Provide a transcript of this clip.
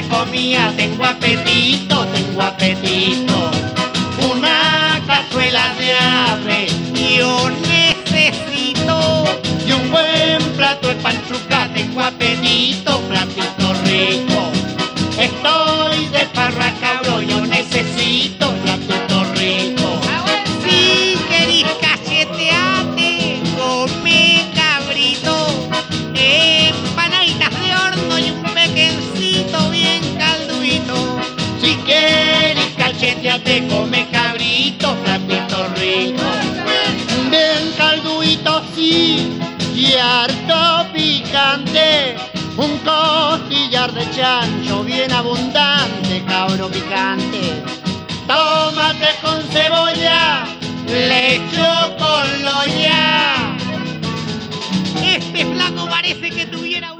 comía, tengo apetito, tengo apetito. Una cazuela de ave yo necesito. Y un buen plato de panchuca, tengo apetito, platito rico. Estoy de farra, cabro, yo necesito platito rico. Si querís cacheteate, come cabrito. Empanaditas de horno y un pequencito bien calduito. Si querís cacheteate, come cabrito, platito rico. Bien calduito, sí, y harto picante. Un costillar de chancho bien abundante, cabro picante. Tómate con cebolla, le echo con loya. Este flaco parece que tuviera